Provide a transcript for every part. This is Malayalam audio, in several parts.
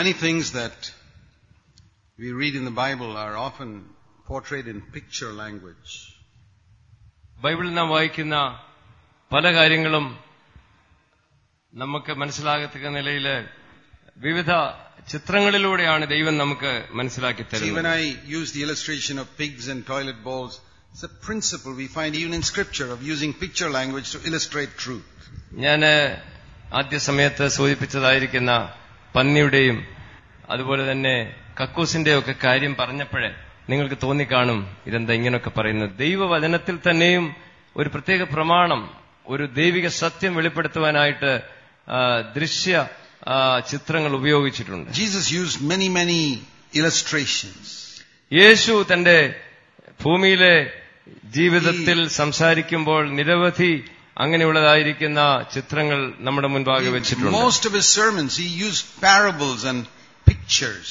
Many things that we read in the Bible are often portrayed in picture language. ബൈബിളിൽ നാം വായിക്കുന്ന പല കാര്യങ്ങളും നമുക്ക് മനസ്സിലാകത്തക്ക നിലയിൽ വിവിധ ചിത്രങ്ങളിലൂടെയാണ് ദൈവം നമുക്ക് മനസ്സിലാക്കി തരുന്നത്. When I use the illustration of pigs and toilet bowls, it's a principle we find even in scripture of using picture language to illustrate truth. ഞാൻ ആദ്യ സമയത്ത് സൂചിപ്പിച്ചതായിരിക്കുന്ന പന്നിയുടെയും അതുപോലെ തന്നെ കക്കൂസിന്റെയും ഒക്കെ കാര്യം പറഞ്ഞപ്പോഴേ നിങ്ങൾക്ക് തോന്നിക്കാണും ഇതെന്താ ഇങ്ങനെയൊക്കെ പറയുന്നത്. ദൈവവചനത്തിൽ തന്നെയും ഒരു പ്രത്യേക പ്രമാണം, ഒരു ദൈവിക സത്യം വെളിപ്പെടുത്തുവാനായിട്ട് ദൃശ്യ ചിത്രങ്ങൾ ഉപയോഗിച്ചിട്ടുണ്ട്. Jesus used many illustrations. യേശു തന്റെ ഭൂമിയിലെ ജീവിതത്തിൽ സംസാരിക്കുമ്പോൾ നിരവധി അങ്ങനെയുള്ളതായിരിക്കുന്ന ചിത്രങ്ങൾ നമ്മുടെ മുൻപാകെ വെച്ചിട്ടുണ്ട്. Most of his sermons he used parables and pictures.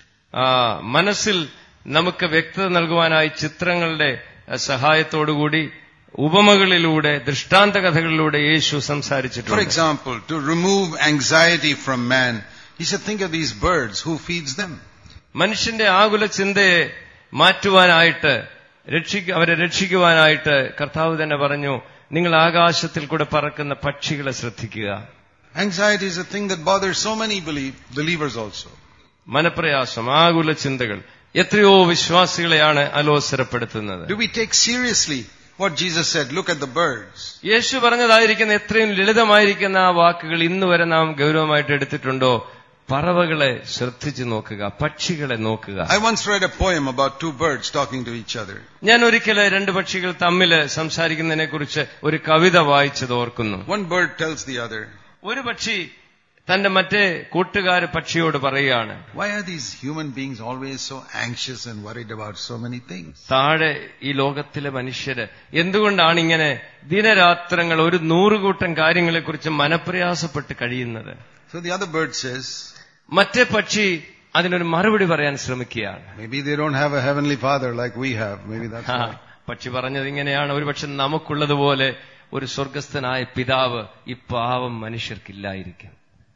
മനസ്സിൽ നമുക്ക് വ്യക്തത നൽകുവാനായി ചിത്രങ്ങളുടെ സഹായത്തോടുകൂടി ഉപമകളിലൂടെ ദൃഷ്ടാന്ത കഥകളിലൂടെ യേശു സംസാരിച്ചിട്ടുണ്ട്. For example, to remove anxiety from man, he said, think of these birds, who feeds them? മനുഷ്യന്റെ ആകുല ചിന്തയെ മാറ്റുവാനായിട്ട് അവരെ രക്ഷിക്കുവാനായിട്ട് കർത്താവ് തന്നെ പറഞ്ഞു, നിങ്ങൾ ആകാശത്തിൽ കൂടെ പറക്കുന്ന പക്ഷികളെ ശ്രദ്ധിക്കുക. Anxiety is a thing that bothers so many believers also. മനപ്രയാസം, ആകുല ചിന്തകൾ എത്രയോ വിശ്വാസികളെയാണ് അലോസരപ്പെടുത്തുന്നത്. Do we take seriously what Jesus said? Look at the birds. യേശു പറഞ്ഞതായിരിക്കുന്ന എത്രയും ലളിതമായിരിക്കുന്ന ആ വാക്കുകൾ ഇന്ന് വരെ നാം ഗൗരവമായിട്ട് എടുത്തിട്ടുണ്ടോ? പറവകളെ ശ്രദ്ധിച്ചു നോക്കുക, പക്ഷികളെ നോക്കുക. I once read a poem about two birds talking to each other. ഞാൻ ഒരിക്കല് രണ്ട് പക്ഷികൾ തമ്മിൽ സംസാരിക്കുന്നതിനെ കുറിച്ച് ഒരു കവിത വായിച്ചത് ഓർക്കുന്നു. One bird tells the other, ഒരു പക്ഷി തന്റെ മറ്റേ കൂട്ടുകാര് പക്ഷിയോട് പറയുകയാണ്, why are these human beings always so anxious and worried about so many things? താഴെ ഈ ലോകത്തിലെ മനുഷ്യര് എന്തുകൊണ്ടാണ് ഇങ്ങനെ ദിനരാത്രങ്ങൾ ഒരു 100 കൂട്ടം കാര്യങ്ങളെക്കുറിച്ച് മനപ്രയാസപ്പെട്ട് കഴിയുന്നത്? So the other bird says, മറ്റേ പക്ഷി അതിനൊരു മറുപടി പറയാൻ ശ്രമിക്കുകയാണ്. maybe they don't have a heavenly father like we have. Maybe that's why. പക്ഷി പറഞ്ഞത് ഇങ്ങനെയാണ്, ഒരുപക്ഷെ നമുക്കുള്ളതുപോലെ ഒരു സ്വർഗസ്ഥനായ പിതാവ് ഈ പാവം മനുഷ്യർക്കില്ലായിരിക്കും.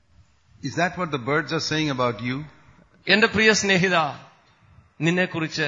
Is that what the birds are saying about you? എന്റെ പ്രിയ സ്നേഹിത, നിന്നെക്കുറിച്ച്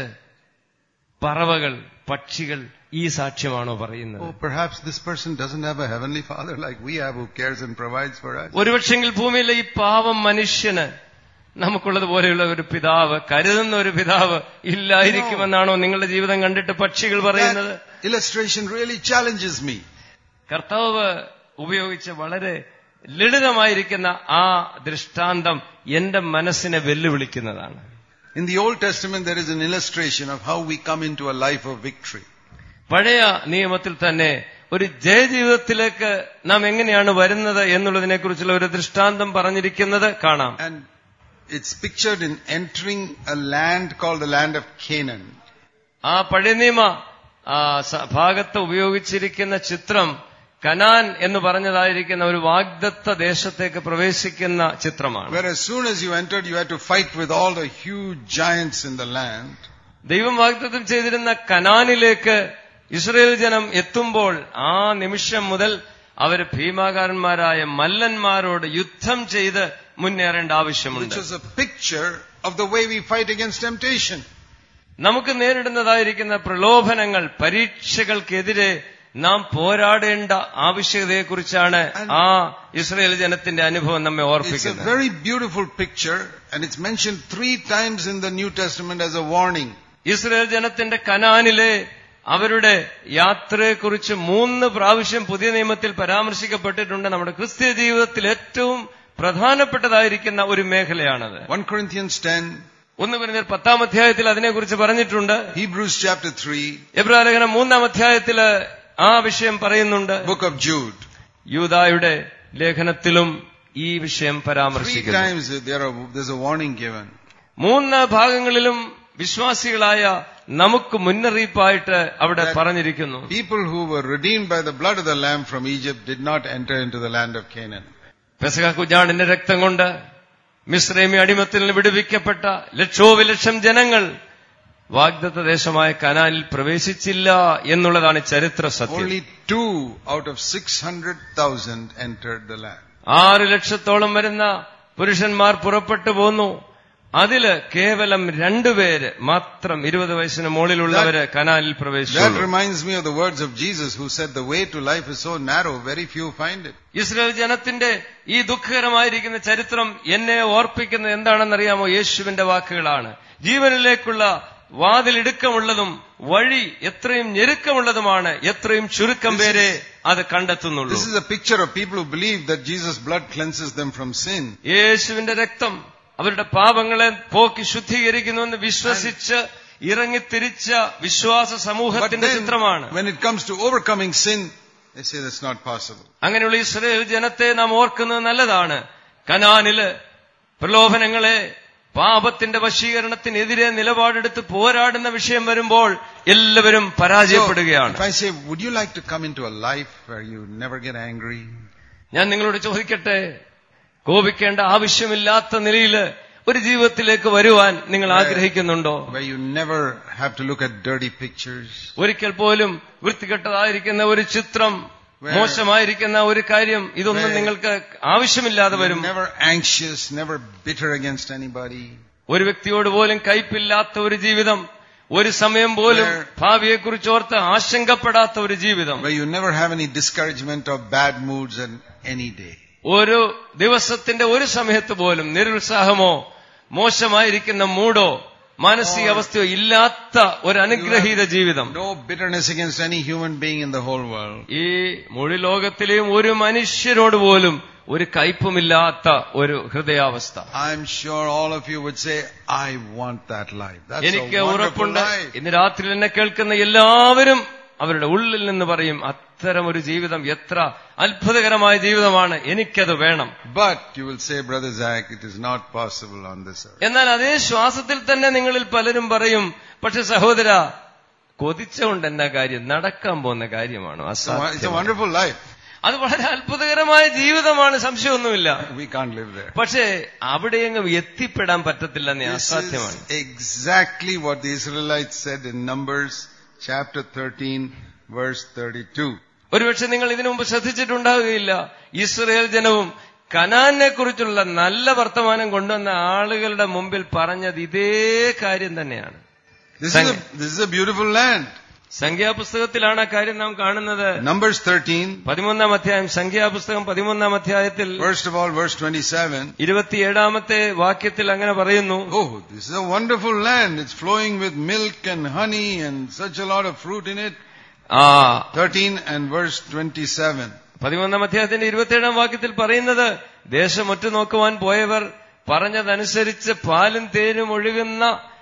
പറവകൾ, പക്ഷികൾ ഈ സാക്ഷ്യമാണോ പറയുന്നത്? Oh, perhaps this person doesn't have a heavenly father like we have who cares and provides for us. ഒരുപക്ഷെങ്കിൽ ഭൂമിയിലെ ഈ പാവം മനുഷ്യന് നമുക്കുള്ളതുപോലെയുള്ള ഒരു പിതാവ്, കരുതുന്ന ഒരു പിതാവ് ഇല്ലായിരിക്കുമെന്നാണോ നിങ്ങളുടെ ജീവിതം കണ്ടിട്ട് പക്ഷികൾ പറയുന്നത്? That illustration really challenges me. കർത്താവ് ഉപയോഗിച്ച വളരെ ലളിതമായിരിക്കുന്ന ആ ദൃഷ്ടാന്തം എന്റെ മനസ്സിനെ വെല്ലുവിളിക്കുന്നതാണ്. In the Old Testament there is an illustration of how we come into a life of victory. പഴയ നിയമത്തിൽ തന്നെ ഒരു ജയജീവിതത്തിലേക്ക് നാം എങ്ങനെയാണ് വരുന്നത് എന്നുള്ളതിനെ കുറിച്ചുള്ള ഒരു ദൃഷ്ടാന്തം പറഞ്ഞിരിക്കുന്നത് കാണാം. And it's pictured in entering a land called the land of Canaan. ആ പഴയ നിയമ ഭാഗത്ത് ഉപയോഗിച്ചിരിക്കുന്ന ചിത്രം കനാൻ എന്ന് പറഞ്ഞതായിരിക്കുന്ന ഒരു വാഗ്ദത്ത ദേശത്തേക്ക് പ്രവേശിക്കുന്ന ചിത്രമാണ്. Where as soon as you entered you had to fight with all the huge giants in the land. ദൈവം വാഗ്ദത്തം ചെയ്തിരുന്ന കനാനിലേക്ക് ഇസ്രായേൽ ജനം എത്തുമ്പോൾ ആ നിമിഷം മുതൽ അവർ ഭീമാകാരന്മാരായ മല്ലന്മാരോട് യുദ്ധം ചെയ്ത് മുന്നേറേണ്ട ആവശ്യമുണ്ട്. Which is a picture of the way we fight against temptation. നമുക്ക് നേരിടുന്നതായിരിക്കുന്ന പ്രലോഭനങ്ങൾ, പരീക്ഷകൾക്കെതിരെ നാം പോരാടേണ്ട ആവശ്യകതയെക്കുറിച്ചാണ് ആ ഇസ്രായേൽ ജനത്തിന്റെ അനുഭവം നമ്മെ ഓർപ്പിക്കുന്നത്. It's a very beautiful picture and it's mentioned 3 times in the New Testament as a warning. Israel ജനത്തിന്റെ കനാനിലെ അവരുടെ യാത്രയെക്കുറിച്ച് 3 പ്രാവശ്യം പുതിയ നിയമത്തിൽ പരാമർശിക്കപ്പെട്ടിട്ടുണ്ട്. നമ്മുടെ ക്രിസ്തീയ ജീവിതത്തിൽ ഏറ്റവും പ്രധാനപ്പെട്ടതായിരിക്കുന്ന ഒരു മേഖലയാണത്. 1 Corinthians 10, 1 കൊരിന്ത്യർ 10-ാം അധ്യായത്തിൽ അതിനെക്കുറിച്ച് പറഞ്ഞിട്ടുണ്ട്. Hebrews chapter 3, എബ്രായലേഖനം 3-ാം അധ്യായത്തില് ആ വിഷയം പറയുന്നുണ്ട്. book of Jude. യൂദായുടെ ലേഖനത്തിലും ഈ വിഷയം 3 പരാമർശിക്കുന്നു. times there's a warning given. 3 ഭാഗങ്ങളിലും വിശ്വാസികളായ നമുക്ക് മുന്നറിയിപ്പായിട്ട് അവിടെ പറഞ്ഞിരിക്കുന്നു. People who were redeemed by the blood of the lamb from Egypt did not enter into the land of Canaan. പെസഹ കുഞ്ഞാടിന്റെ രക്തം കൊണ്ട് മിസ്രൈമി അടിമത്തിൽ നിന്ന് വിടുവിക്കപ്പെട്ട ലക്ഷോപലക്ഷം ജനങ്ങൾ വാഗ്ദത്ത ദേശമായ കനാനിൽ പ്രവേശിച്ചില്ല എന്നുള്ളതാണ് ചരിത്ര സത്യം. Only 2 out of 600,000 entered the land. 6 ലക്ഷത്തോളം വരുന്ന പുരുഷന്മാർ പുറപ്പെട്ടു പോന്നു. അതില് കേവലം 2 പേര് മാത്രം 20 വയസ്സിന് മുകളിലുള്ളവര് കനാനിൽ പ്രവേശിച്ചു. That reminds me of the words of Jesus, who said the way to life is so narrow, very few find it. Israel ജനത്തിന്റെ ഈ ദുഃഖകരമായിരിക്കുന്ന ചരിത്രം എന്നെ ഓർപ്പിക്കുന്നത് എന്താണെന്നറിയാമോ? യേശുവിന്റെ വാക്കുകളാണ്. ജീവനിലേക്കുള്ള വാതിൽ ഇടുക്കമുള്ളതും വഴി എത്രയും ഞെരുക്കമുള്ളതുമാണ്, എത്രയും ചുരുക്കം പേരെ അത് കണ്ടെത്തുന്നുള്ളൂ. This is a picture of people who believe that Jesus' blood cleanses them from sin. യേശുവിന്റെ രക്തം അവരുടെ പാപങ്ങളെ പോക്കി ശുദ്ധീകരിക്കുന്നുവെന്ന് വിശ്വസിച്ച് ഇറങ്ങിത്തിരിച്ച വിശ്വാസ സമൂഹത്തിന്റെ ചിത്രമാണ്. When it comes to overcoming sin, they say that's not possible. അങ്ങനെയുള്ള ഇസ്രായേൽ ജനത്തെ നാം ഓർക്കുന്നത് നല്ലതാണ്. കനാനില് പ്രലോഭനങ്ങളെ, പാപത്തിന്റെ വശീകരണത്തിനെതിരെ നിലപാടെടുത്ത് പോരാടുന്ന വിഷയം വരുമ്പോൾ എല്ലാവരും പരാജയപ്പെടുകയാണ്. If I say, would you like to come into a life where you never get angry? ഞാൻ നിങ്ങളോട് ചോദിക്കട്ടെ, കോപിക്കേണ്ട ആവശ്യമില്ലാത്ത നിലയിൽ ഒരു ജീവിതത്തിലേക്ക് വരുവാൻ നിങ്ങൾ ആഗ്രഹിക്കുന്നുണ്ടോ? Where you never have to look at dirty pictures. ഒരിക്കൽ പോലും വൃത്തികെട്ടതായിരിക്കുന്ന ഒരു ചിത്രം, മോശമായിരിക്കുന്ന ഒരു കാര്യം, ഇതൊന്നും നിങ്ങൾക്ക് ആവശ്യമില്ലാതെ വരും. Never anxious, never bitter against anybody. ഒരു വ്യക്തിയോട് പോലും കയ്പില്ലാത്ത ഒരു ജീവിതം, ഒരു സമയം പോലും ഭാവിയെക്കുറിച്ച് ഓർത്ത് ആശങ്കപ്പെടാത്ത ഒരു ജീവിതം. Where you never have any discouragement or bad moods on any day. ഒരു ദിവസത്തിന്റെ ഒരു സമയത്ത് പോലും നിരുത്സാഹമോ മോശമായിരിക്കുന്ന മൂടോ മാനസികാവസ്ഥയോ ഇല്ലാത്ത ഒരു അനുഗ്രഹീത ജീവിതം. No bitterness against any human being in the whole world. ഈ മുഴു ലോകത്തിലെയും ഒരു മനുഷ്യരോട് പോലും ഒരു കയ്പുമില്ലാത്ത ഒരു ഹൃദയാവസ്ഥ. I'm sure all of you would say, I want that life. That's എനിക്ക് a wonderful ഉറപ്പുണ്ട്, life. ഇന്ന് രാത്രി എന്നെ കേൾക്കുന്ന എല്ലാവരും അവരുടെ ഉള്ളിൽ നിന്ന് പറയും, അത്തരം ഒരു ജീവിതം എത്ര അത്ഭുതകരമായ ജീവിതമാണ്, എനിക്കത് വേണം. But you will say, Brother Zach, it is not possible on this earth. എന്നാൽ അതേ ശ്വാസത്തിൽ തന്നെ നിങ്ങളിൽ പലരും പറയും, പക്ഷെ സഹോദര, കൊതിച്ചുകൊണ്ട് എന്നാ കാര്യം, നടക്കാൻ പോകുന്ന കാര്യമാണ്, It's a wonderful life. അത് വളരെ അത്ഭുതകരമായ ജീവിതമാണ്, സംശയമൊന്നുമില്ല. We can't live there. പക്ഷേ അവിടെയെങ്ങും എത്തിപ്പെടാൻ പറ്റത്തില്ലെന്ന് അസാധ്യമാണ്. Exactly what the Israelites said in Numbers chapter 13 verse 32. ഒരുപക്ഷെ നിങ്ങൾ ഇതിനു മുമ്പ് ശ്രദ്ധിച്ചിട്ടുണ്ടാവുകയില്ല, ഇസ്രായേൽ ജനവും കനാനെ കുറിച്ചുള്ള നല്ല വർത്തമാനം കൊണ്ടുവന്ന ആളുകളുടെ മുമ്പിൽ പറഞ്ഞത് ഇതേ കാര്യം തന്നെയാണ്. This is a beautiful land. സംഖ്യാപുസ്തകത്തിലാണ് ആ കാര്യം നാം കാണുന്നത്. Numbers 13, 13-ാം അധ്യായം, സംഖ്യാപുസ്തകം 13-ാം അധ്യായത്തിൽ first of all verse 27. 27-ാമത്തെ വാക്യത്തിൽ അങ്ങനെ പറയുന്നു, Oh, this is a wonderful land. It's flowing with milk and honey and such a lot of fruit in it. 13 and verse 27. 13-ാം അധ്യായത്തിന്റെ 27-ാം വാക്യത്തിൽ പറയുന്നത്, ദേശം ഒറ്റുനോക്കുവാൻ പോയവർ പറഞ്ഞതനുസരിച്ച് പാലും തേനും ഒഴുകുന്ന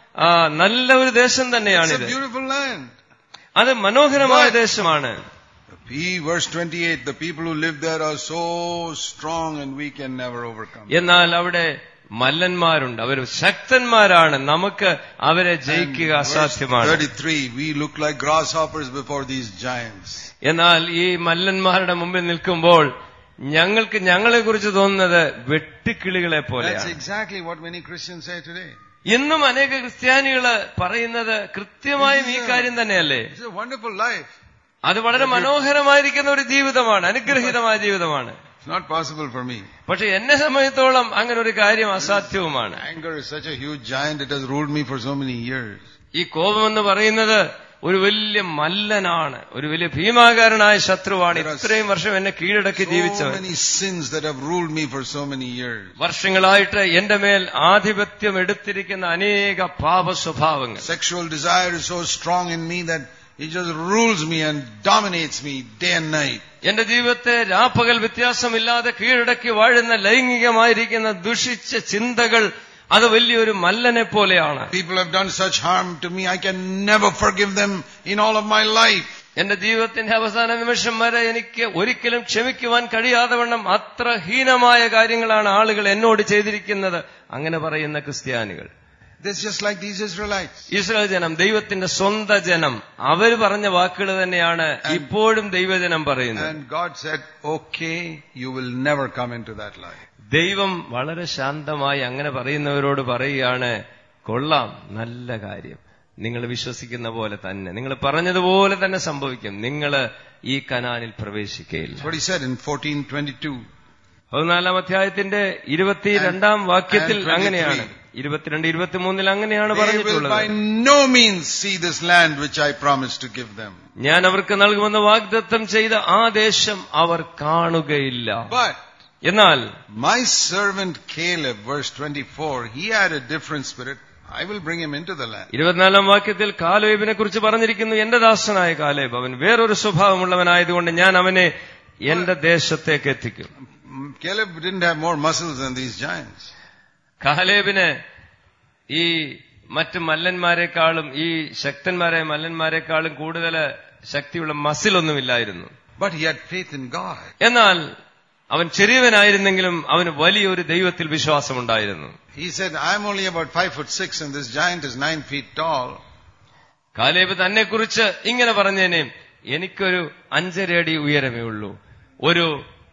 നല്ല ഒരു ദേശം തന്നെയാണിത്. It's a beautiful land. അത് മനോഹരമായ ദേശമാണ്. Verse 28, the people who live there are so strong and we can never overcome. എന്നാൽ അവിടെ മല്ലന്മാരുണ്ട്, അവർ ശക്തന്മാരാണ്, നമുക്ക് അവരെ ജയിക്കുക അസാധ്യമാണ്. 33, we look like grasshoppers before these giants. എന്നാൽ ഈ മല്ലന്മാരുടെ മുമ്പിൽ നിൽക്കുമ്പോൾ ഞങ്ങൾക്ക് ഞങ്ങളെ കുറിച്ച് തോന്നുന്നത് വെട്ടുക്കിളികളെ പോലെയാണ്. That's exactly what many Christians say today. ഇന്നും അനേക ക്രിസ്ത്യാനികള് പറയുന്നത് കൃത്യമായും ഈ കാര്യം തന്നെയല്ലേ? It's a wonderful life. അത് വളരെ മനോഹരമായിരിക്കുന്ന ഒരു ജീവിതമാണ്, അനുഗ്രഹീതമായ ജീവിതമാണ്. It's not possible for me. പക്ഷെ എന്നെ സംബന്ധിച്ചോളം അങ്ങനെ ഒരു കാര്യം അസാധ്യവുമാണ്. Anger is such a huge giant, it has ruled me for so many years. ഈ കോപമെന്ന് പറയുന്നത് ഒരു വലിയ മല്ലനാണ്, ഒരു വലിയ ഭീമാകാരനായ ശത്രുവാണ്. ഇത്രയും വർഷം എന്നെ കീഴടക്കി ജീവിച്ചവൻ. So many sins that have ruled me for so many years. വർഷങ്ങളായിട്ട് എന്റെ മേൽ ആധിപത്യം എടുത്തിരിക്കുന്ന അനേക പാപ സ്വഭാവങ്ങൾ. Sexual desire is so strong in me that it just rules me and dominates me day and night. എന്റെ ജീവിതത്തെ രാപ്പകൽ വ്യത്യാസമില്ലാതെ കീഴടക്കി വാഴുന്ന ലൈംഗികമായിരിക്കുന്ന ദുഷിച്ച ചിന്തകൾ അത് വലിയൊരു മല്ലനെ പോലെയാണ്. People have done such harm to me, I can never forgive them in all of my life. എന്റെ ജീവിതത്തിന്റെ അവസാന നിമിഷം വരെ എനിക്ക് ഒരിക്കലും ക്ഷമിക്കുവാൻ കഴിയാതെ വണ്ണം അത്ര ഹീനമായ കാര്യങ്ങളാണ് ആളുകൾ എന്നോട് ചെയ്തിരിക്കുന്നത്. അങ്ങനെ പറയുന്ന ക്രിസ്ത്യാനികൾ, This is just like these Israelites. Israel ജനം, ദൈവത്തിന്റെ സ്വന്തം ജനം, അവര് പറഞ്ഞ വാക്കുകൾ തന്നെയാണ് ഇപ്പോഴും ദൈവജനം പറയുന്നത്. And God said, okay, you will never come into that life. ദൈവം വളരെ ശാന്തമായി അങ്ങനെ പറയുന്നവരോട് പറയുകയാണ്, കൊള്ളാം, നല്ല കാര്യം, നിങ്ങൾ വിശ്വസിക്കുന്ന പോലെ തന്നെ, നിങ്ങൾ പറഞ്ഞതുപോലെ തന്നെ സംഭവിക്കും, നിങ്ങൾ ഈ കനാനിൽ പ്രവേശിക്കുകയില്ല. That's what he said in 14:22. 14 അധ്യായത്തിന്റെ 22 വാക്യത്തിൽ അങ്ങനെയാണ്, 22, 23 അങ്ങനെയാണ് പറഞ്ഞിട്ടുള്ളത്. By no means see this land which I promised to give them. ഞാൻ അവർക്ക് നൽകുമെന്ന് വാഗ്ദത്തം ചെയ്ത ആ ദേശം അവർ കാണുകയില്ല. But എന്നാൽ my servant Caleb, verse 24, he had a different spirit. I will bring him into the land. 24 വാക്യത്തിൽ കാലേബിനെ കുറിച്ച് പറഞ്ഞിരിക്കുന്നു, എന്റെ ദാസനായ കാലേബ് അവൻ വേറൊരു സ്വഭാവമുള്ളവനായതുകൊണ്ട് ഞാൻ അവനെ എന്റെ ദേശത്തേക്ക് എത്തിക്കും. Caleb didn't have more muscles than these giants. കാലേബിന് ഈ മറ്റ് മല്ലന്മാരെക്കാളും ഈ ശക്തന്മാരായ മല്ലന്മാരെക്കാളും കൂടുതൽ ശക്തിയുള്ള മസിലൊന്നുമില്ലായിരുന്നു. But he had faith in God. എന്നാൽ അവൻ ചെറിയവനായിരുന്നെങ്കിലും അവന് വലിയൊരു ദൈവത്തിൽ വിശ്വാസമുണ്ടായിരുന്നു. He said, I'm only about 5'6" and this giant is 9 feet tall. Caleb തന്നെ കുറിച്ച് ഇങ്ങനെ പറഞ്ഞേനെ, എനിക്കൊരു 5.5 അടി ഉയരമേ ഉള്ളൂ, ഒരു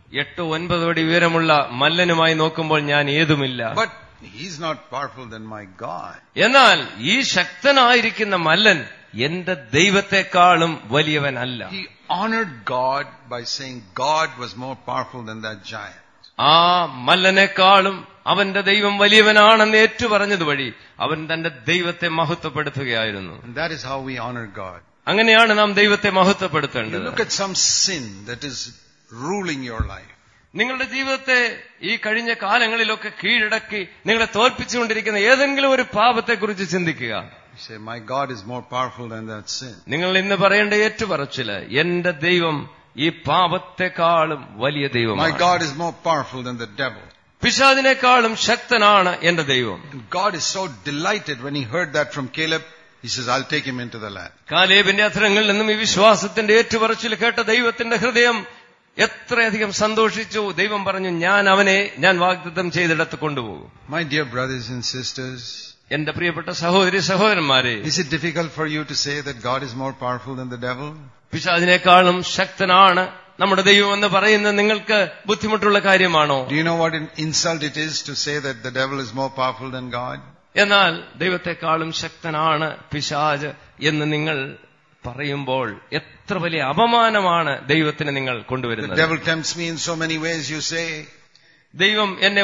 8-9 അടി ഉയരമുള്ള മല്ലനുമായി നോക്കുമ്പോൾ ഞാൻ ഏതുമില്ല. But he's not powerful than my God. എന്നാൽ ഈ ശക്തനായിരിക്കുന്ന മല്ലൻ എന്റെ ദൈവത്തെക്കാളും വലിയവനല്ല. He honored God by saying God was more powerful than that giant. ആ മല്ലനേക്കാളും അവന്റെ ദൈവം വലിയവനാണെന്ന് ഏറ്റുപറഞ്ഞത് വഴി അവൻ തന്റെ ദൈവത്തെ മഹത്വപ്പെടുത്തുകയായിരുന്നു. And that is how we honor God. അങ്ങനെയാണ് നാം ദൈവത്തെ മഹത്വപ്പെടുത്തേണ്ടത്. You look at some sin that is ruling your life. നിങ്ങളുടെ ജീവിതത്തെ ഈ കഴിഞ്ഞ കാലങ്ങളിലൊക്കെ കീഴടക്കി നിങ്ങളെ തോൽപ്പിച്ചുകൊണ്ടിരിക്കുന്ന ഏതെങ്കിലും ഒരു പാപത്തെക്കുറിച്ച് ചിന്തിക്കുക. You say, my God is more powerful than that sin. നിങ്ങൾ ഇന്ന് പറയേണ്ട ഏറ്റുപറച്ചില്, എന്റെ ദൈവം ഈ പാപത്തെക്കാളും വലിയ ദൈവമാണ്. My God is more powerful than the devil. പിശാചിനേക്കാളും ശക്തനാണ് എന്റെ ദൈവം. And God is so delighted when he heard that from Caleb. He says, I'll take him into the land. കാലേബിന്റെ അധരങ്ങളിൽ നിന്നും ഈ വിശ്വാസത്തിന്റെ ഏറ്റുപറച്ചിൽ കേട്ട ദൈവത്തിന്റെ ഹൃദയം എത്രയധികം സന്തോഷിച്ചു. ദൈവം പറഞ്ഞു, ഞാൻ വാഗ്ദത്തം ചെയ്തിടത്ത് കൊണ്ടുപോകും. My dear brothers and sisters, എന്റെ പ്രിയപ്പെട്ട സഹോദരി സഹോദരന്മാരെ, is it difficult for you to say that God is more powerful than the devil? പിശാചിനേക്കാളും ശക്തനാണ് നമ്മുടെ ദൈവം എന്ന് പറയുന്നത് നിങ്ങൾക്ക് ബുദ്ധിമുട്ടുള്ള കാര്യമാണോ? Do you know what an insult it is to say that the devil is more powerful than God? എന്നാൽ ദൈവത്തെക്കാളും ശക്തനാണ് പിശാച് എന്ന് നിങ്ങൾ പറയുമ്പോൾ എത്ര വലിയ അപമാനമാണ് ദൈവത്തിന് നിങ്ങൾ കൊണ്ടുവരുന്നത്. The devil tempts me in so many ways, you say. ദൈവം എന്നെ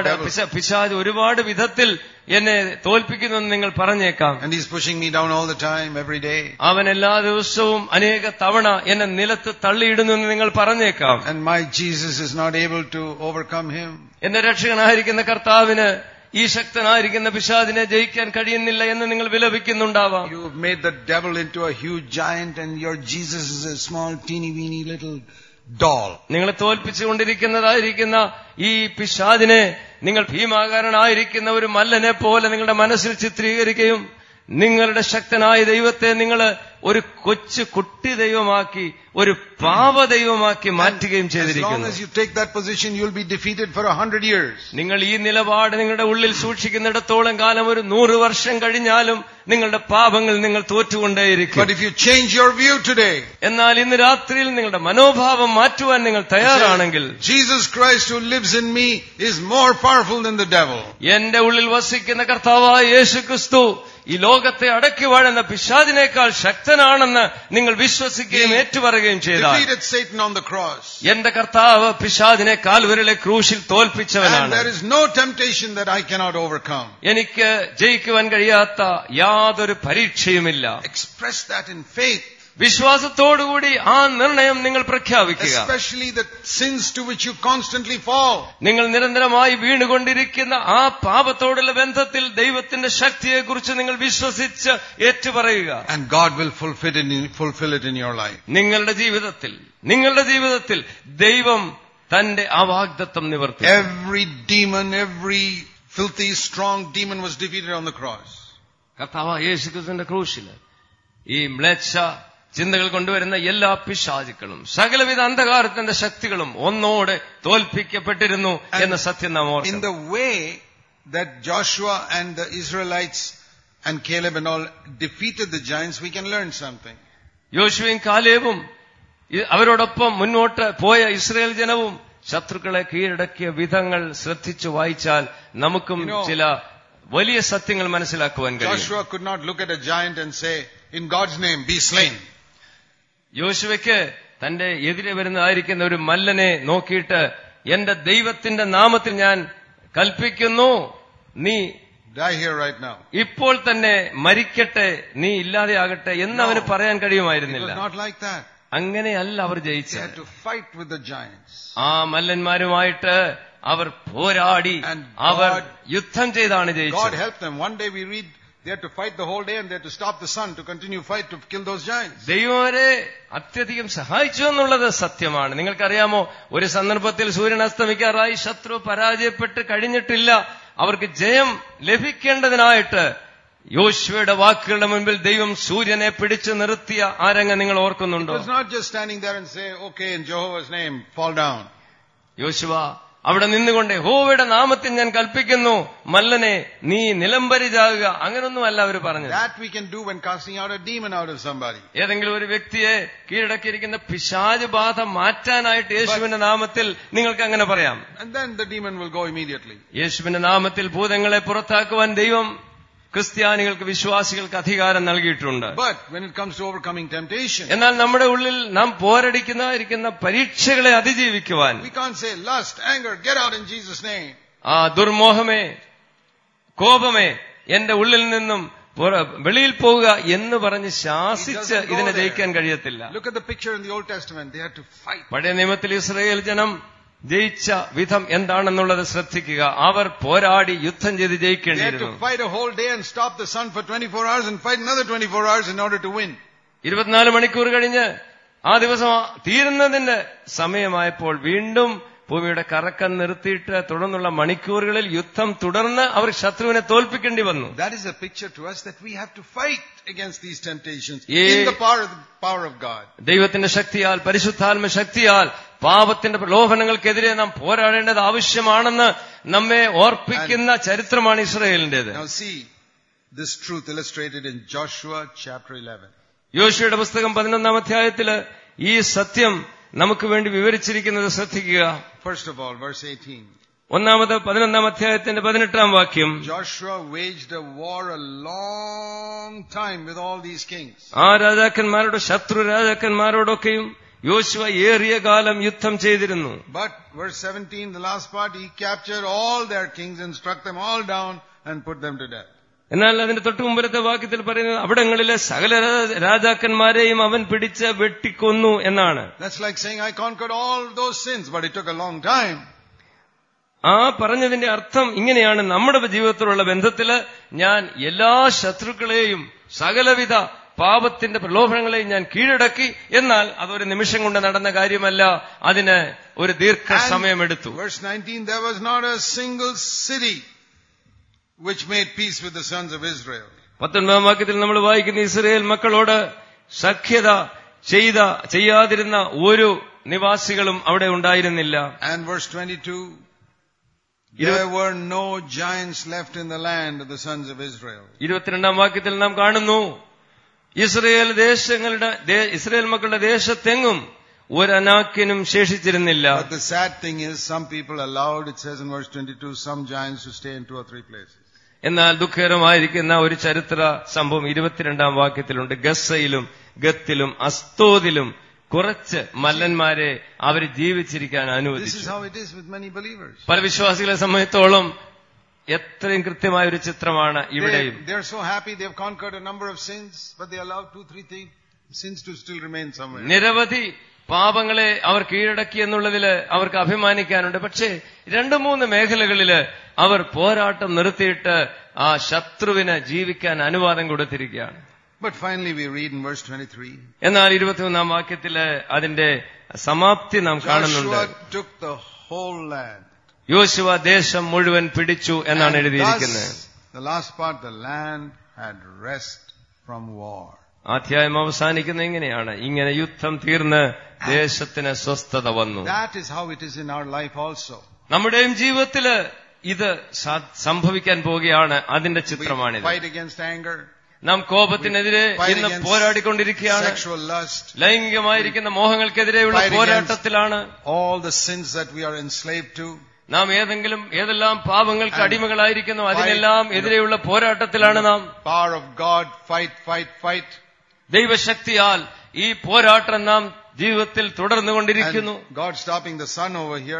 പിശാച് ഒരുപാട് വിധത്തിൽ എന്നെ തോൽപ്പിക്കുന്നെന്ന് നിങ്ങൾ പറഞ്ഞേക്കാം. And he's pushing me down all the time, every day. അവൻ എല്ലാ ദിവസവും അനേക തവണ എന്നെ നിലത്ത് തള്ളിയിടുന്നു എന്ന് നിങ്ങൾ പറഞ്ഞേക്കാം. And my Jesus is not able to overcome him. എന്റെ രക്ഷകനായിരിക്കുന്ന കർത്താവിന് ഈ ശക്തനായിരിക്കുന്ന പിശാചിനെ ജയിക്കാൻ കഴിയുന്നില്ല എന്ന് നിങ്ങൾ വിലപിക്കുന്നുണ്ടാവാം. You have made the devil into a huge giant and your Jesus is a small teeny weeny little doll. നിങ്ങളെ തോൽപ്പിച്ചുകൊണ്ടിരിക്കുന്നതായിരിക്കുന്ന ഈ പിശാചിനെ നിങ്ങൾ ഭീമാകാരനായിരിക്കുന്ന ഒരു മല്ലനെ പോലെ നിങ്ങളുടെ മനസ്സിൽ ചിത്രീകരിക്കുകയും നിങ്ങളുടെ ശക്തനായ ദൈവത്തെ നിങ്ങൾ ഒരു കൊച്ചു കുട്ടി ദൈവമാക്കി ഒരു പാപ ദൈവമാക്കി മാറ്റുകയും ചെയ്തിരിക്കുന്നു. As long as you take that position, you'll be defeated for 100 years. നിങ്ങൾ ഈ നിലപാട് നിങ്ങളുടെ ഉള്ളിൽ സൂക്ഷിക്കുന്നിടത്തോളം കാലം ഒരു 100 വർഷം കഴിഞ്ഞാലും നിങ്ങളുടെ പാപങ്ങൾ നിങ്ങൾ തോറ്റുകൊണ്ടേയിരിക്കും. But if you change your view today, എന്നാൽ ഇന്ന് രാത്രിയിൽ നിങ്ങളുടെ മനോഭാവം മാറ്റുവാൻ നിങ്ങൾ തയ്യാറാണെങ്കിൽ, Jesus Christ who lives in me is more powerful than the devil. എന്റെ ഉള്ളിൽ വസിക്കുന്ന കർത്താവായ യേശു ക്രിസ്തു ഈ ലോകത്തെ അടക്കി വാഴുന്ന പിശാചിനേക്കാൾ ശക്തനാണെന്ന് നിങ്ങൾ വിശ്വസിക്കുകയും ഏറ്റുപറയുകയും ചെയ്താൽ, defeated Satan on the cross. എന്റെ കർത്താവ് പിശാചിനെ കാൽവരിലെ ക്രൂശിൽ തോൽപ്പിച്ചവനാണ്. And there is no temptation that I cannot overcome. എനിക്ക് ജയിക്കുവാൻ കഴിയാത്ത യാതൊരു പരീക്ഷയുമില്ല. Express that in faith. വിശ്വാസത്തോടുകൂടി ആ നിർണയം നിങ്ങൾ പ്രഖ്യാപിക്കുക. Especially the sins to which you constantly fall. നിങ്ങൾ നിരന്തരമായി വീണുകൊണ്ടിരിക്കുന്ന ആ പാപത്തോടുള്ള ബന്ധത്തിൽ ദൈവത്തിന്റെ ശക്തിയെക്കുറിച്ച് നിങ്ങൾ വിശ്വസിച്ച് ഏറ്റുപറയുക. And God will fulfill it in your life. നിങ്ങളുടെ ജീവിതത്തിൽ ദൈവം തന്റെ ആ വാഗ്ദത്തം നിവർത്തിക്കും. Every demon, every filthy strong demon was defeated on the cross. കർത്താവായ യേശുക്രിസ്തുവിന്റെ ക്രൂശില് ഈ മ്ലേച്ഛ ചിന്തകൾ കൊണ്ടുവരുന്ന എല്ലാ പിശാചുക്കളും സകലവിധ അന്ധകാരത്തിന്റെ ശക്തികളും ഒന്നോടെ തോൽപ്പിക്കപ്പെട്ടിരുന്നു എന്ന സത്യം നാം ഓർക്കണം. In the way that Joshua and the Israelites and Caleb and all defeated the giants, we can learn something. യോശുവയും കാലേബും അവരോടൊപ്പം മുന്നോട്ട് പോയ ഇസ്രായേൽ ജനവും ശത്രുക്കളെ കീഴടക്കിയ വിധങ്ങൾ ശ്രദ്ധിച്ചു വായിച്ചാൽ നമുക്കും ചില വലിയ സത്യങ്ങൾ മനസ്സിലാക്കുവാൻ കഴിയും. Joshua could not look at a giant and say, in God's name, be slain. യോശുവയ്ക്ക് തന്റെ എതിരെ വരുന്നതായിരിക്കുന്ന ഒരു മല്ലനെ നോക്കിയിട്ട് എന്റെ ദൈവത്തിന്റെ നാമത്തിൽ ഞാൻ കൽപ്പിക്കുന്നു, നീ die here right now. ഇപ്പോൾ തന്നെ മരിക്കട്ടെ, നീ ഇല്ലാതെയാകട്ടെ എന്ന് അവന് പറയാൻ കഴിയുമായിരുന്നില്ല. It was not like that. അങ്ങനെയല്ല അവർ ജയിച്ചത്. They had to fight with the giants. ആ മല്ലന്മാരുമായിട്ട് അവർ പോരാടി, അവർ യുദ്ധം ചെയ്താണ് God ജയിച്ചത്. helped them. One day we read they had to fight the whole day and they had to stop the sun to continue fight to kill those giants. ദൈവം അവരെ അത്യധികം സഹായിച്ചു എന്നുള്ളത് സത്യമാണ്. നിങ്ങൾക്കറിയാമോ, ഒരു സന്ദർഭത്തിൽ സൂര്യൻ അസ്തമിക്കാറായി, ശത്രു പരാജയപ്പെട്ട് കഴിഞ്ഞിട്ടില്ല. അവർക്ക് ജയം ലഭിക്കേണ്ടതിനായിട്ട് യോശുവയുടെ വാക്കുകളുടെ മുൻപിൽ ദൈവം സൂര്യനെ പിടിച്ചു നിർത്തിയ ആ രംഗം നിങ്ങൾ ഓർക്കുന്നുണ്ടോ? It was not just standing there and say, okay, in Jehovah's name, fall down. യോശുവ അവിടെ നിന്നുകൊണ്ട് യഹോവയുടെ നാമത്തിൽ ഞാൻ കൽപ്പിക്കുന്നു, മല്ലനെ നീ നിലംപരിചാകുക, അങ്ങനൊന്നുമല്ല അവർ പറഞ്ഞത്. That we can do when casting out a demon out of somebody. ഏതെങ്കിലും ഒരു വ്യക്തിയെ കീഴടക്കിയിരിക്കുന്ന പിശാച് ബാധ മാറ്റാനായിട്ട് യേശുവിന്റെ നാമത്തിൽ നിങ്ങൾക്ക് അങ്ങനെ പറയാം. And then the demon will go immediately. യേശുവിന്റെ നാമത്തിൽ ഭൂതങ്ങളെ പുറത്താക്കുവാൻ ദൈവം ക്രിസ്ത്യാനികൾക്ക്, വിശ്വാസികൾക്ക് അധികാരം നൽകിയിട്ടുണ്ട്. But when it comes to overcoming temptation, എന്നാൽ നമ്മുടെ ഉള്ളിൽ നാം പോരടിക്കുന്ന പരീക്ഷകളെ അതിജീവിക്കുവാൻ we can't say lust, anger, get out in Jesus' name. ആ ദുർമോഹമേ, കോപമേ എന്റെ ഉള്ളിൽ നിന്നും വെളിയിൽ പോവുക എന്ന് പറഞ്ഞ് ശാസിച്ച് ഇതിനെ ജയിക്കാൻ കഴിയത്തില്ല. Look at the picture in the Old Testament. They had to fight. പഴയ നിയമത്തിൽ ഇസ്രായേൽ ജനം ജയിച്ച വിധം എന്താണെന്നുള്ളത് ശ്രദ്ധിക്കുക. അവർ പോരാടി യുദ്ധം ചെയ്ത് ജയിക്കേണ്ടിയിരുന്നു. They had to fight a whole day and stop the sun for 24 hours and fight another 24 hours in order to win. 24 മണിക്കൂർ കഴിഞ്ഞ് ആ ദിവസം തീരുന്നതിന്റെ സമയമായപ്പോൾ വീണ്ടും ഭൂമിയുടെ കറക്കം നിർത്തിയിട്ട് തുടർന്നുള്ള മണിക്കൂറുകളിൽ യുദ്ധം തുടർന്ന് അവർ ശത്രുവിനെ തോൽപ്പിക്കേണ്ടി വന്നു. That is a picture to us that we have to fight against these temptations in the power of God. ദൈവത്തിന്റെ ശക്തിയാൽ, പരിശുദ്ധാത്മ ശക്തിയാൽ പാപത്തിന്റെ പ്രലോഭനങ്ങൾക്കെതിരെ നാം പോരാടേണ്ടത് ആവശ്യമാണെന്ന് നമ്മെ ഓർപ്പിക്കുന്ന ചരിത്രമാണ് ഇസ്രായേലിന്റേത്. Now see this truth illustrated in Joshua chapter 11. യോശുവയുടെ പുസ്തകം 11-ാം അധ്യായത്തില് ഈ സത്യം നമുക്ക് വേണ്ടി വിവരിച്ചിരിക്കുന്നത് ശ്രദ്ധിക്കുക. First of all, verse 18. ഒന്നാമത് 11-ാം അധ്യായത്തിന്റെ 18-ാം വാക്യം. Joshua waged a war a long time with all these kings. ആ രാജാക്കന്മാരുടെ, ശത്രു രാജാക്കന്മാരോടൊക്കെയും യോശുവ ഏറിയ കാലം യുദ്ധം ചെയ്തിരുന്നു. But verse 17, the last part, he captured all their kings and struck them all down and put them to death. എന്നാൽ അതിന്റെ തൊട്ടു മുമ്പത്തെ വാക്യത്തിൽ പറയുന്നത് അവിടങ്ങളിലെ സകല രാജാക്കന്മാരെയും അവൻ പിടിച്ച് വെട്ടിക്കൊന്നു എന്നാണ്. That's like saying I conquered all those sins, but it took a long time. ആ പറഞ്ഞതിന്റെ അർത്ഥം ഇങ്ങനെയാണ്: നമ്മുടെ ജീവിതത്തിലുള്ള ബന്ധത്തില് ഞാൻ എല്ലാ ശത്രുക്കളെയും സകലവിധ പാപത്തിന്റെ പ്രലോഭനങ്ങളെയും ഞാൻ കീഴടക്കി. എന്നാൽ അതൊരു നിമിഷം കൊണ്ട് നടന്ന കാര്യമല്ല, അതിന് ഒരു ദീർഘസമയമെടുത്തു. Verse 19, there was not a single city which made peace with the sons of Israel. 19-ാം വാക്യത്തിൽ നമ്മൾ വായിക്കുന്ന ഇസ്രായേൽ മക്കളോട് സഖ്യത ചെയ്യാതിരുന്ന ഒരു നിവാസികളും അവിടെ ഉണ്ടായിരുന്നില്ല. And verse 22, there were no giants left in the land of the sons of Israel. 22-ാം വാക്യത്തിൽ നാം കാണുന്നു, ഇസ്രായേൽ മക്കളുടെ ദേശത്തെങ്ങും ഒരനാക്കിനും ശേഷിച്ചിരുന്നില്ല. But the sad thing is, some people allowed, it says in verse 22, some giants to stay in 2 or 3 places. എന്നാൽ ദുഃഖകരമായിരിക്കുന്ന ഒരു ചരിത്ര സംഭവം 22-ാം വാക്യത്തിലുണ്ട്. ഗസ്സയിലും ഗത്തിലും അസ്തോദിലും കുറച്ച് മല്ലന്മാരെ അവർ ജീവിച്ചിരിക്കാൻ അനുവദിച്ചു. പല വിശ്വാസികളെ സംബന്ധിച്ചോളം എത്രയും കൃത്യമായ ഒരു ചിത്രമാണ് ഇവിടെയും. നിരവധി പാപങ്ങളെ അവർ കീഴടക്കി എന്നുള്ളതില് അവർക്ക് അഭിമാനിക്കാനുണ്ട്. പക്ഷേ 2-3 മേഖലകളില് അവർ പോരാട്ടം നിർത്തിയിട്ട് ആ ശത്രുവിന് ജീവിക്കാൻ അനുവാദം കൊടുത്തിരിക്കുകയാണ്. But finally we read in verse 23. എന്നാൽ 21-ാം വാക്യത്തില് അതിന്റെ സമാപ്തി നാം കാണുന്നുണ്ട്. Joshua took the whole land. യോശുവ ദേശം മുഴുവൻ പിടിച്ചു എന്നാണ് എഴുതിയിരിക്കുന്നത്. The last part, the land had rest from war. അധ്യായം അവസാനിക്കുന്നത് ഇങ്ങനെയാണ്: ഇങ്ങനെ യുദ്ധം തീർന്ന് ദേശത്തിന് സ്വസ്ഥത വന്നു. That is how it is in our life also. നമ്മുടെയും ജീവിതത്തില് ഇത് സംഭവിക്കാൻ പോവുകയാണ്. അതിന്റെ ചിത്രമാണിത്. Fight against anger. നാം കോപത്തിനെതിരെ ഇന്ന് പോരാടിക്കൊണ്ടിരിക്കുകയാണ്. Sexual lust. ലൈംഗികമായിരിക്കുന്ന മോഹങ്ങൾക്കെതിരെയുള്ള പോരാട്ടത്തിലാണ്. All the sins that we are enslaved to. നാം ഏതെല്ലാം പാപങ്ങൾക്ക് അടിമകളായിരിക്കുന്നു അതിനെല്ലാം എതിരെയുള്ള പോരാട്ടത്തിലാണ് നാം. Power of God, fight. ദൈവശക്തിയാൽ ഈ പോരാട്ടം നാം ജീവിതത്തിൽ തുടർന്നുകൊണ്ടിരിക്കുന്നു. God stopping the sun over here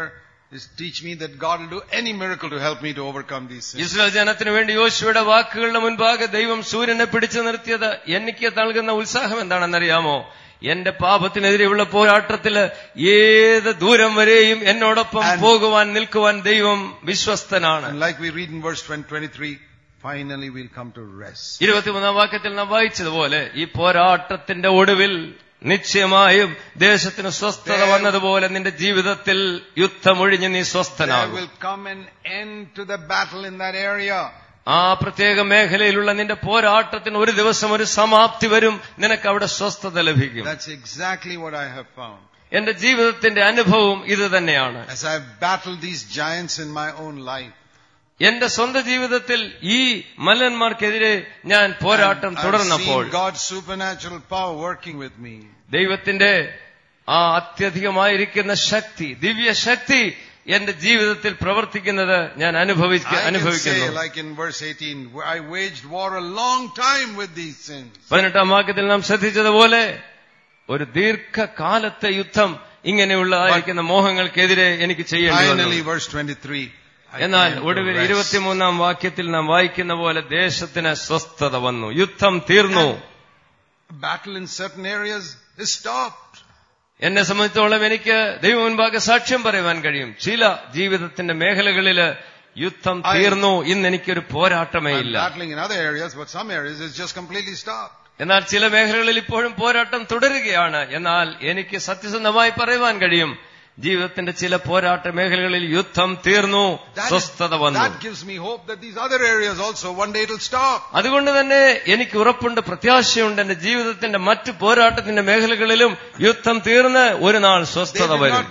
is teach me that God will do any miracle to help me to overcome these sins. Israel ജനത്തിന് വേണ്ടി യോശുവയുടെ വാക്കുകളുടെ മുൻപാകെ ദൈവം സൂര്യനെ പിടിച്ചു നിർത്തിയത് എനിക്ക് നൽകുന്ന ഉത്സാഹം എന്താണെന്നറിയാമോ? എന്റെ പാപത്തിനെതിരെയുള്ള പോരാട്ടത്തില് ഏത് ദൂരം വരെയും എന്നോടൊപ്പം പോകുവാൻ നിൽക്കുവാൻ ദൈവം വിശ്വസ്തനാണ്. And like we read in verse 23, finally we'll come to rest. 23-ാം വാക്യത്തിൽ നാം വായിച്ചതുപോലെ ഈ പോരാട്ടത്തിന്റെ ഒടുവിൽ നിശ്ചയമായും ദേശത്തിന് സ്വസ്ഥത വന്നതുപോലെ നിന്റെ ജീവിതത്തിൽ യുദ്ധമൊഴിഞ്ഞ് നീ സ്വസ്ഥനാകും. There will come an end to the battle in that area. ആ പ്രത്യേക മേഖലയിലുള്ള നിന്റെ പോരാട്ടത്തിന് ഒരു ദിവസം ഒരു സമാപ്തി വരും. നിനക്ക് അവിടെ സ്വസ്ഥത ലഭിക്കും. That's exactly what I have found. എന്റെ ജീവിതത്തിന്റെ അനുഭവം ഇത് തന്നെയാണ്. As I have battled these giants in my own life, എന്റെ സ്വന്തം ജീവിതത്തിൽ ഈ മല്ലന്മാർക്കെതിരെ ഞാൻ പോരാട്ടം തുടർന്നപ്പോൾ God's supernatural power working with me. ദൈവത്തിന്റെ ആ അത്യധികമായിരിക്കുന്ന ശക്തി, ദിവ്യ ശക്തി എന്റെ ജീവിതത്തിൽ പ്രവർത്തിക്കുന്നത് ഞാൻ അനുഭവിക്കുന്നു. Like in verse 18, I waged war a long time with these sins. 18-ാം വാക്യത്തിൽ നാം ശ്രദ്ധിച്ചതുപോലെ ഒരു ദീർഘകാലത്തെ യുദ്ധം ഇങ്ങനെയുള്ളതായിരിക്കുന്ന മോഹങ്ങൾക്കെതിരെ എനിക്ക് ചെയ്യേണ്ടി വന്നു. Finally, verse 23. എന്നാൽ ഒടുവിൽ 23-ാം വാക്യത്തിൽ നാം വായിക്കുന്ന പോലെ ദേശത്തിന് സ്വസ്ഥത വന്നു, യുദ്ധം തീർന്നു. Battle in certain areas is stopped. എന്നെ സംബന്ധിച്ചോളം എനിക്ക് ദൈവം മുൻപാകെ സാക്ഷ്യം പറയുവാൻ കഴിയും. ചില ജീവിതത്തിന്റെ മേഖലകളില് യുദ്ധം തീർന്നു, ഇന്ന് എനിക്കൊരു പോരാട്ടമേ ഇല്ല. Battling in other areas, but some areas is just completely stopped. എന്നാൽ ചില മേഖലകളിൽ ഇപ്പോഴും പോരാട്ടം തുടരുകയാണ്. എന്നാൽ എനിക്ക് സത്യസന്ധമായി പറയുവാൻ കഴിയും, ജീവിതത്തിന്റെ ചില പോരാട്ട മേഖലകളിൽ യുദ്ധം തീർന്നു, സ്വസ്ഥത വന്നു. അതുകൊണ്ട് തന്നെ എനിക്ക് ഉറപ്പുണ്ട്, പ്രത്യാശയുണ്ട്, എന്റെ ജീവിതത്തിന്റെ മറ്റു പോരാട്ടത്തിന്റെ മേഖലകളിലും യുദ്ധം തീർന്ന് ഒരു നാൾ സ്വസ്ഥത വരും.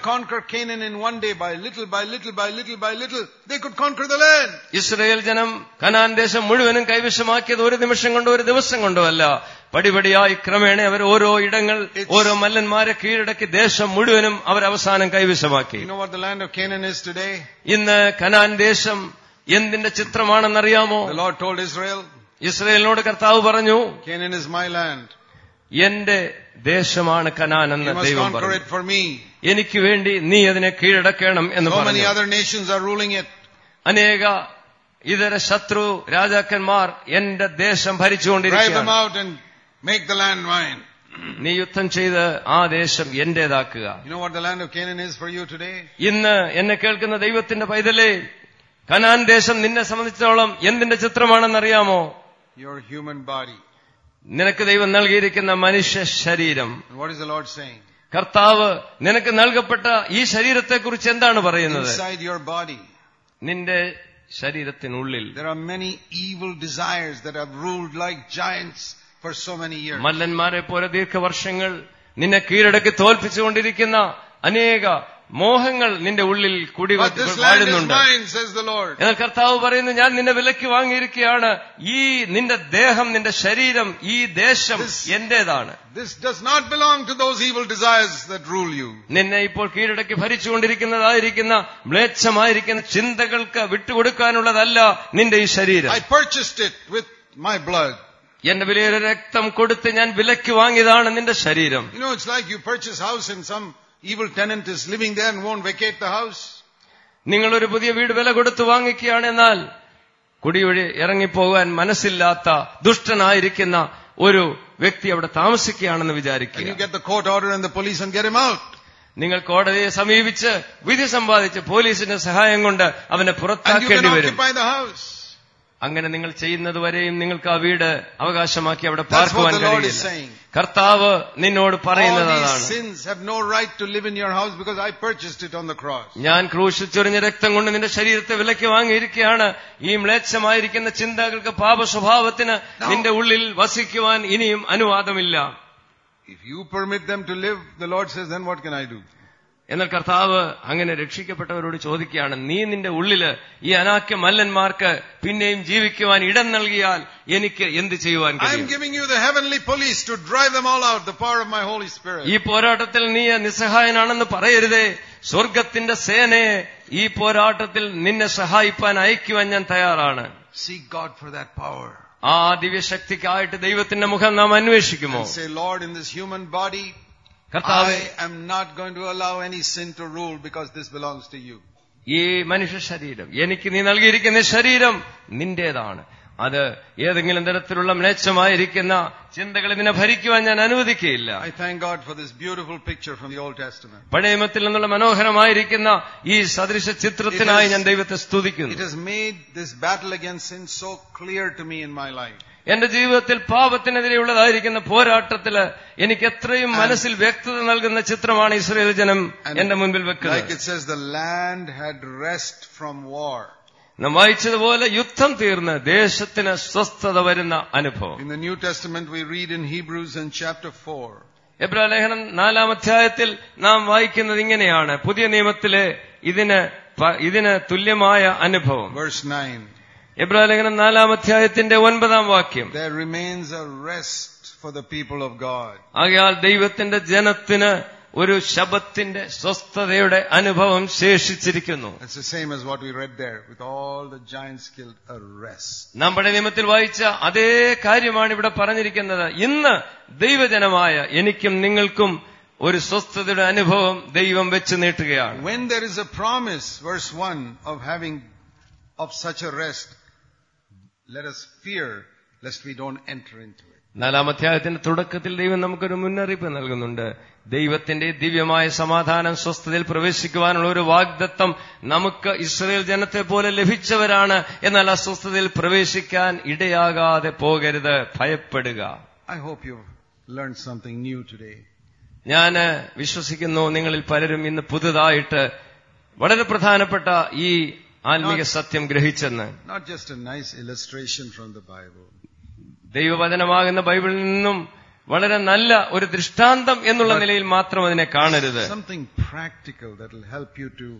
ഇസ്രായേൽ ജനം കനാൻ ദേശം മുഴുവനും കൈവശമാക്കിയത് ഒരു നിമിഷം കൊണ്ടോ ഒരു ദിവസം കൊണ്ടോ അല്ല. പടിപടിയായി ക്രമേണ അവർ ഓരോ ഇടങ്ങൾ, ഓരോ മല്ലന്മാരെ കീഴടക്കി ദേശം മുഴുവനും അവർ അവസാനം കൈവശമാക്കി. ഇന്ന് കനാൻ ദേശം എന്തിന്റെ ചിത്രമാണെന്നറിയാമോ? ഇസ്രായേലിനോട് കർത്താവ് പറഞ്ഞു, എന്റെ ദേശമാണ് കനാൻ എന്ന് ദൈവം പറഞ്ഞു. എനിക്ക് വേണ്ടി നീ അതിനെ കീഴടക്കണം എന്ന് പറഞ്ഞു. അനേക ഇതര ശത്രു രാജാക്കന്മാർ എന്റെ ദേശം ഭരിച്ചുകൊണ്ടിരിക്കുകയാണ്. Make the land mine. നീ യുദ്ധം ചെയ്ത് ആ ദേശം എന്റേതാക്കുക. You know what the land of Canaan is for you today? ഇന്ന് എന്നെ കേൾക്കുന്ന ദൈവത്തിന്റെ പൈതലേ, കനാൻ ദേശം നിന്നെ സംബന്ധിച്ചിടത്തോളം എന്തിന്റെ ചിത്രമാണെന്നറിയാമോ? Your human body. നിനക്ക് ദൈവം നൽകിയിരിക്കുന്ന മനുഷ്യ ശരീരം. What is the Lord saying? കർത്താവ് നിനക്ക് നൽകപ്പെട്ട ഈ ശരീരത്തെക്കുറിച്ച് എന്താണ് പറയുന്നത്? Inside your body, നിന്റെ ശരീരത്തിനുള്ളിൽ there are many evil desires that have ruled like giants for so many years. മല്ലന്മാരെ പോലെ ദീർഘവർഷങ്ങൾ നിന്നെ കീഴടക്കി തോൽപ്പിച്ചുകൊണ്ടിരിക്കുന്ന അനേക മോഹങ്ങൾ നിന്റെ ഉള്ളിൽ വാഴുന്നുണ്ട്. എന്നാൽ കർത്താവ് പറയുന്നു, ഞാൻ നിന്നെ വിലയ്ക്ക് വാങ്ങിയിരിക്കുകയാണ്. ഈ നിന്റെ ദേഹം, നിന്റെ ശരീരം, ഈ ദേശം എന്റേതാണ്. This does not belong to those evil desires that rule you. നിന്നെ ഇപ്പോൾ കീഴടക്കി ഭരിച്ചുകൊണ്ടിരിക്കുന്നതായിരിക്കുന്ന മ്ലേച്ഛമായിരിക്കുന്ന ചിന്തകൾക്ക് വിട്ടുകൊടുക്കാനുള്ളതല്ല നിന്റെ ഈ ശരീരം. I purchased it with my blood. എന്റെ വിലയേറെ രക്തം കൊടുത്ത് ഞാൻ വിലയ്ക്ക് വാങ്ങിയതാണ് നിന്റെ ശരീരം. You know, it's like you purchase house and some evil tenant is living there and won't vacate the house. നിങ്ങളൊരു പുതിയ വീട് വില കൊടുത്ത് വാങ്ങിക്കുകയാണ്, എന്നാൽ കുടിയൊഴി ഇറങ്ങിപ്പോകാൻ മനസ്സില്ലാത്ത ദുഷ്ടനായിരിക്കുന്ന ഒരു വ്യക്തി അവിടെ താമസിക്കുകയാണെന്ന് വിചാരിക്കുക. You get the court order and the police and get him out. നിങ്ങൾ കോടതിയെ സമീപിച്ച് വിധി സമ്പാദിച്ച് പോലീസിന്റെ സഹായം കൊണ്ട് അവനെ പുറത്താക്കേണ്ടി വരും. അങ്ങനെ നിങ്ങൾ ചെയ്യുന്നതുവരെയും നിങ്ങൾക്ക് ആ വീട് അവകാശമാക്കി അവിടെ പാർക്കുവാൻ കഴിയില്ല. കർത്താവ് നിന്നോട് പറയുന്നതാണ്, ഞാൻ ക്രൂശിൽ ചൊരിഞ്ഞ രക്തം കൊണ്ട് നിന്റെ ശരീരത്തെ വിലയ്ക്ക് വാങ്ങിയിരിക്കുകയാണ്. ഈ മ്ലേച്ഛമായിരിക്കുന്ന ചിന്തകൾക്ക്, പാപ സ്വഭാവത്തിന് നിന്റെ ഉള്ളിൽ വസിക്കുവാൻ ഇനിയും അനുവാദമില്ല. If you permit them to live, the Lord says, then what can I do? എന്നാൽ കർത്താവ് അങ്ങനെ രക്ഷിക്കപ്പെട്ടവരോട് ചോദിക്കുകയാണ്, നീ നിന്റെ ഉള്ളില് ഈ അനാക്യ മല്ലന്മാർക്ക് പിന്നെയും ജീവിക്കുവാൻ ഇടം നൽകിയാൽ എനിക്ക് എന്ത് ചെയ്യുവാൻ കഴിയും? ഈ പോരാട്ടത്തിൽ നീ നിസ്സഹായനാണെന്ന് പറയരുതേ. സ്വർഗത്തിന്റെ സേനയെ ഈ പോരാട്ടത്തിൽ നിന്നെ സഹായിപ്പാൻ അയക്കുവാൻ ഞാൻ തയ്യാറാണ്. Seek God for that power. ആ ദിവ്യശക്തിക്കായിട്ട് ദൈവത്തിന്റെ മുഖം നാം അന്വേഷിക്കുമോ? Say, Lord, in this human body, കർത്താവേ, I am not going to allow any sin to rule because this belongs to you. ഈ മനുഷ്യ ശരീരം, എനിക്ക് നീ നൽകിയിരിക്കുന്ന ശരീരം നിന്റേതാണ്. അത് ഏതെങ്കിലും തരത്തിലുള്ള മ്ലേച്ഛമായിരിക്കുന്ന ചിന്തകൾ ഇതിനെ ഭരിക്കുവാൻ ഞാൻ അനുവദിക്കുകയില്ല. I thank God for this beautiful picture from the Old Testament. പഴയ നിയമത്തിൽ നിന്നുള്ള മനോഹരമായിരിക്കുന്ന ഈ സദൃശ ചിത്രത്തിനായി ഞാൻ ദൈവത്തെ സ്തുതിക്കുന്നു. It has made this battle against sin so clear to me in my life. എന്റെ ജീവിതത്തിൽ പാപത്തിനെതിരെയുള്ളതായിരിക്കുന്ന പോരാട്ടത്തില് എനിക്ക് എത്രയും മനസ്സിൽ വ്യക്തത നൽകുന്ന ചിത്രമാണ് ഇസ്രായേൽ ജനം എന്റെ മുൻപിൽ വെക്കുന്നത്. Like it says, the land had rest from war. നാം വായിച്ചതുപോലെ യുദ്ധം തീർന്ന് ദേശത്തിന് സ്വസ്ഥത വരുന്ന അനുഭവം. In the New Testament we read in Hebrews in chapter 4. എബ്രായലേഖനം 4-ാം അധ്യായത്തിൽ നാം വായിക്കുന്നത് ഇങ്ങനെയാണ്. പുതിയ നിയമത്തിലെ ഇതിന് തുല്യമായ അനുഭവം. Verse 9. എബ്രായലേഖനം 4-ാം അധ്യായത്തിന്റെ 9-ാം വാക്യം. There remains a rest for the people of God. ആകയാൽ ദൈവത്തിന്റെ ജനത്തിന് ഒരു ശബ്ബത്തിന്റെ സ്വസ്ഥതയുടെ അനുഭവം ശേഷിച്ചിരിക്കുന്നു. It's the same as what we read there, with all the giants killed, a rest. നാം പഴയ നിയമത്തിൽ വായിച്ച അതേ കാര്യമാണ് ഇവിടെ പറഞ്ഞിരിക്കുന്നത്. ഇന്ന് ദൈവജനമായ എനിക്കും നിങ്ങൾക്കും ഒരു സ്വസ്ഥതയുടെ അനുഭവം ദൈവം വെച്ച് നീട്ടുകയാണ്. When there is a promise, verse 1, of such a rest, let us fear lest we don't enter into it. 4-ാം അധ്യായത്തിന്റെ തുടക്കത്തിൽ ദൈവം നമുക്കൊരു മുന്നറിയിപ്പ് നൽകുന്നുണ്ട്. ദൈവത്തിന്റെ ദിവ്യമായ സമാധാനം, സ്വസ്ഥതയിൽ പ്രവേശിക്കുവാനുള്ള ഒരു വാഗ്ദത്തം നമുക്ക് ഇസ്രായേൽ ജനത്തെ പോലെ ലഭിച്ചവരാണ്. എന്നാൽ ആ സ്വസ്ഥതയിൽ പ്രവേശിക്കാൻ ഇടയാകാതെ പോകരുത്, ഭയപ്പെടുക. I hope you've learned something new today. ഞാൻ വിശ്വസിക്കുന്നു നിങ്ങളിൽ പലരും ഇന്ന് പുതുതായിട്ട് വളരെ പ്രധാനപ്പെട്ട ഈ ആത്മീയ സത്യം ഗ്രഹിച്ചെന്ന്. Not just a nice illustration from the Bible. ദൈവവചനമാകുന്ന ബൈബിളിൽ നിന്നും വളരെ നല്ല ഒരു ദൃഷ്ടാന്തം എന്നുള്ള നിലയിൽ മാത്രം അതിനെ കാണരുത്. Something practical that will help you to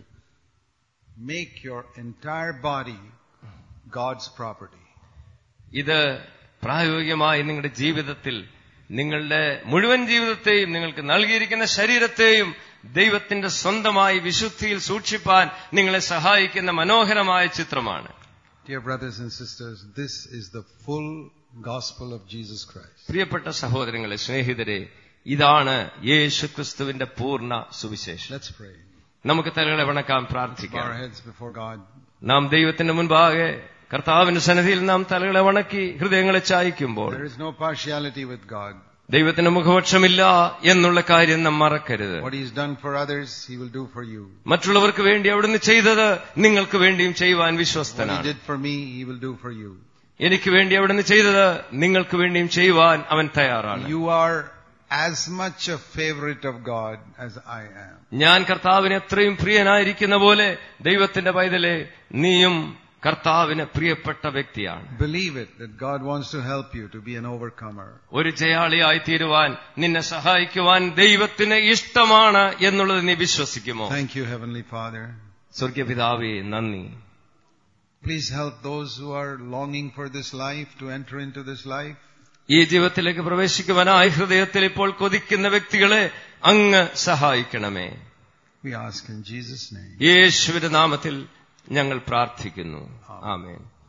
make your entire body God's property. ഇത് പ്രായോഗികമായി നിങ്ങളുടെ ജീവിതത്തിൽ നിങ്ങളുടെ മുഴുവൻ ജീവിതത്തെയും, നിങ്ങൾക്ക് നൽകിയിരിക്കുന്ന ശരീരത്തെയും ദൈവത്തിന്റെ സ്വന്തമായി വിശുദ്ധിയിൽ സൂക്ഷിപ്പാൻ നിങ്ങളെ സഹായിക്കുന്ന മനോഹരമായ ചിത്രമാണ്. Dear brothers and sisters, this is the full gospel of Jesus Christ. പ്രിയപ്പെട്ട സഹോദരങ്ങളെ, സ്നേഹിതരെ, ഇതാണ് യേശുക്രിസ്തുവിന്റെ പൂർണ്ണ സുവിശേഷം. Let's pray. നമുക്ക് തലകളെ വണക്കാം, പ്രാർത്ഥിക്കാം. Our heads before God. നാം ദൈവത്തിന്റെ മുൻപാകെ കർത്താവിന്റെ സന്നിധിയിൽ നാം തലകളെ വണക്കി ഹൃദയങ്ങളെ ചായ്ക്കുമ്പോൾ There is no partiality with God. ദൈവത്തിന് മുഖപക്ഷമില്ല എന്നുള്ള കാര്യം നാം മറക്കരുത്. What He's done for others, He will do for you. മറ്റുള്ളവർക്ക് വേണ്ടി അവിടുന്ന് ചെയ്തത് നിങ്ങൾക്ക് വേണ്ടിയും ചെയ്യുവാൻ വിശ്വസ്തനാണ്. What He did for me, He will do for you. എനിക്ക് വേണ്ടി അവിടുന്ന് ചെയ്തത് നിങ്ങൾക്ക് വേണ്ടിയും ചെയ്യുവാൻ അവൻ തയ്യാറാണ്. You are as much a favorite of God as I am. ഞാൻ കർത്താവിന് എത്രയും പ്രിയനായിരിക്കുന്ന പോലെ ദൈവത്തിന്റെ പൈതലേ, നീയും കർത്താവിന് പ്രിയപ്പെട്ട വ്യക്തിയാണ്. Believe it, that God wants to help you to be an overcomer. ഒരു ജയാളിയായി തീരുവാൻ, നിന്നെ സഹായിക്കുവാൻ ദൈവത്തിന് ഇഷ്ടമാണ് എന്നുള്ളത് നീ വിശ്വസിക്കുമോ? Thank you, Heavenly Father. സ്വർഗ്ഗപിതാവേ, നന്ദി. Please help those who are longing for this life to enter into this life. ഈ ജീവിതത്തിലേക്ക് പ്രവേശിക്കുവാനായി ഹൃദയത്തിൽ ഇപ്പോൾ കൊതിക്കുന്ന വ്യക്തികളെ അങ്ങ് സഹായിക്കണമേ. We ask in Jesus' name. യേശുവിന്റെ നാമത്തിൽ ഞങ്ങൾ പ്രാർത്ഥിക്കുന്നു. ആമേൻ.